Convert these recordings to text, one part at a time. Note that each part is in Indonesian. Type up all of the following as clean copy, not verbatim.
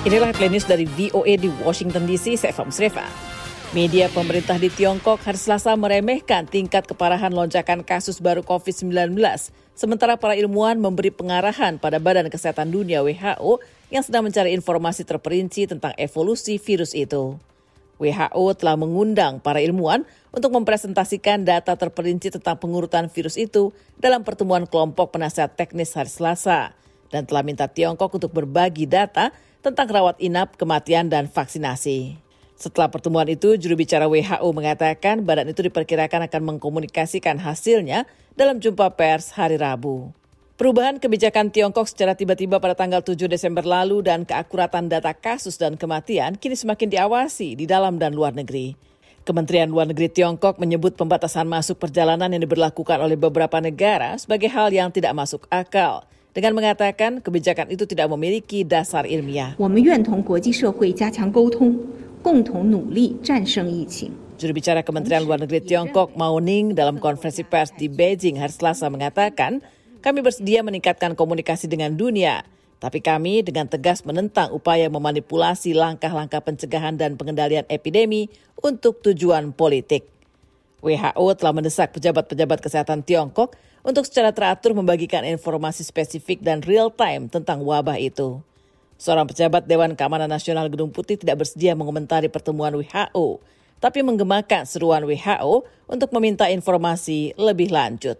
Inilah headline news dari VOA di Washington DC, saya Fam Sreva. Media pemerintah di Tiongkok hari Selasa meremehkan tingkat keparahan lonjakan kasus baru COVID-19, sementara para ilmuwan memberi pengarahan pada Badan Kesehatan Dunia WHO yang sedang mencari informasi terperinci tentang evolusi virus itu. WHO telah mengundang para ilmuwan untuk mempresentasikan data terperinci tentang pengurutan virus itu dalam pertemuan kelompok penasihat teknis hari Selasa dan telah minta Tiongkok untuk berbagi data tentang rawat inap, kematian, dan vaksinasi. Setelah pertemuan itu, juru bicara WHO mengatakan badan itu diperkirakan akan mengkomunikasikan hasilnya dalam jumpa pers hari Rabu. Perubahan kebijakan Tiongkok secara tiba-tiba pada tanggal 7 Desember lalu dan keakuratan data kasus dan kematian kini semakin diawasi di dalam dan luar negeri. Kementerian Luar Negeri Tiongkok menyebut pembatasan masuk perjalanan yang diberlakukan oleh beberapa negara sebagai hal yang tidak masuk akal, dengan mengatakan kebijakan itu tidak memiliki dasar ilmiah. Juru bicara Kementerian Luar Negeri Tiongkok, Mao Ning, dalam konferensi pers di Beijing hari Selasa mengatakan, kami bersedia meningkatkan komunikasi dengan dunia, tapi kami dengan tegas menentang upaya memanipulasi langkah-langkah pencegahan dan pengendalian epidemi untuk tujuan politik. WHO telah mendesak pejabat-pejabat kesehatan Tiongkok untuk secara teratur membagikan informasi spesifik dan real-time tentang wabah itu. Seorang pejabat Dewan Keamanan Nasional Gedung Putih tidak bersedia mengomentari pertemuan WHO, tapi menggemakan seruan WHO untuk meminta informasi lebih lanjut.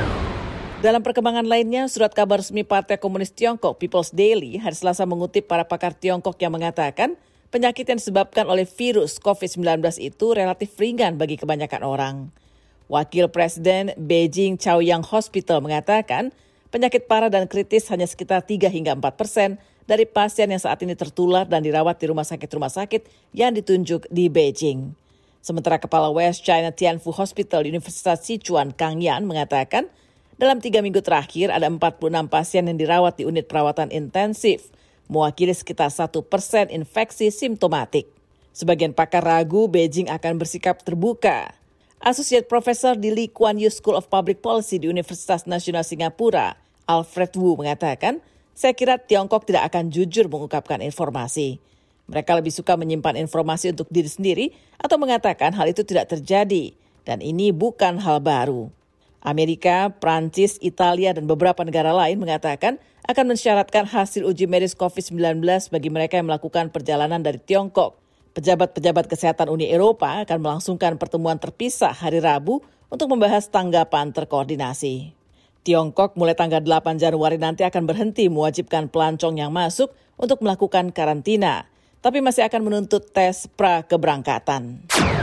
Dalam perkembangan lainnya, surat kabar resmi Partai Komunis Tiongkok People's Daily hari Selasa mengutip para pakar Tiongkok yang mengatakan penyakit yang disebabkan oleh virus COVID-19 itu relatif ringan bagi kebanyakan orang. Wakil Presiden Beijing Chaoyang Hospital mengatakan penyakit parah dan kritis hanya sekitar 3 hingga 4% dari pasien yang saat ini tertular dan dirawat di rumah sakit yang ditunjuk di Beijing. Sementara Kepala West China Tianfu Hospital Universitas Sichuan Kang Yan mengatakan dalam 3 minggu terakhir ada 46 pasien yang dirawat di unit perawatan intensif, mewakili sekitar 1% infeksi simptomatik. Sebagian pakar ragu Beijing akan bersikap terbuka. Associate Professor di Lee Kuan Yew School of Public Policy di Universitas Nasional Singapura, Alfred Wu mengatakan, saya kira Tiongkok tidak akan jujur mengungkapkan informasi. Mereka lebih suka menyimpan informasi untuk diri sendiri atau mengatakan hal itu tidak terjadi, dan ini bukan hal baru. Amerika, Prancis, Italia, dan beberapa negara lain mengatakan akan mensyaratkan hasil uji medis COVID-19 bagi mereka yang melakukan perjalanan dari Tiongkok. Pejabat-pejabat kesehatan Uni Eropa akan melangsungkan pertemuan terpisah hari Rabu untuk membahas tanggapan terkoordinasi. Tiongkok mulai tanggal 8 Januari nanti akan berhenti mewajibkan pelancong yang masuk untuk melakukan karantina, tapi masih akan menuntut tes pra-keberangkatan.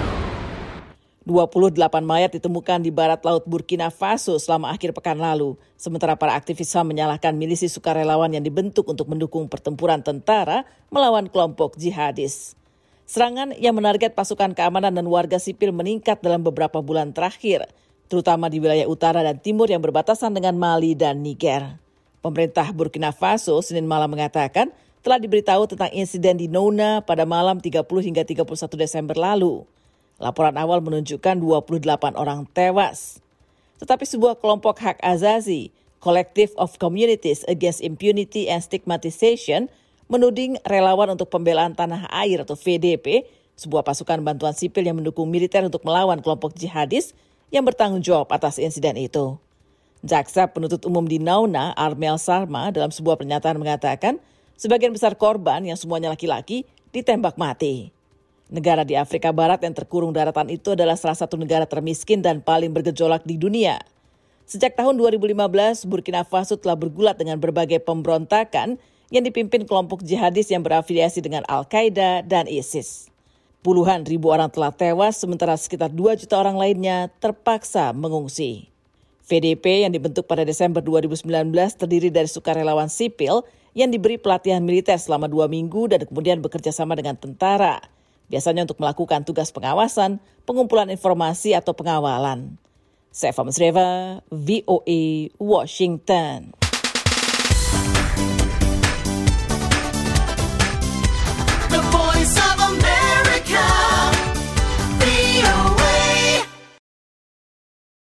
28 mayat ditemukan di barat laut Burkina Faso selama akhir pekan lalu, sementara para aktivis HAM menyalahkan milisi sukarelawan yang dibentuk untuk mendukung pertempuran tentara melawan kelompok jihadis. Serangan yang menarget pasukan keamanan dan warga sipil meningkat dalam beberapa bulan terakhir, terutama di wilayah utara dan timur yang berbatasan dengan Mali dan Niger. Pemerintah Burkina Faso Senin malam mengatakan telah diberitahu tentang insiden di Nouna pada malam 30 hingga 31 Desember lalu. Laporan awal menunjukkan 28 orang tewas. Tetapi sebuah kelompok hak azazi, Collective of Communities Against Impunity and Stigmatization, menuding relawan untuk pembelaan tanah air atau VDP, sebuah pasukan bantuan sipil yang mendukung militer untuk melawan kelompok jihadis yang bertanggung jawab atas insiden itu. Jaksa penuntut umum di Nouna, Armel Sarma, dalam sebuah pernyataan mengatakan sebagian besar korban yang semuanya laki-laki ditembak mati. Negara di Afrika Barat yang terkurung daratan itu adalah salah satu negara termiskin dan paling bergejolak di dunia. Sejak tahun 2015, Burkina Faso telah bergulat dengan berbagai pemberontakan yang dipimpin kelompok jihadis yang berafiliasi dengan Al-Qaeda dan ISIS. Puluhan ribu orang telah tewas, sementara sekitar 2 juta orang lainnya terpaksa mengungsi. VDP yang dibentuk pada Desember 2019 terdiri dari sukarelawan sipil yang diberi pelatihan militer selama 2 minggu dan kemudian bekerja sama dengan tentara, biasanya untuk melakukan tugas pengawasan, pengumpulan informasi atau pengawalan. Saya Fam Sreva, VOA, Washington.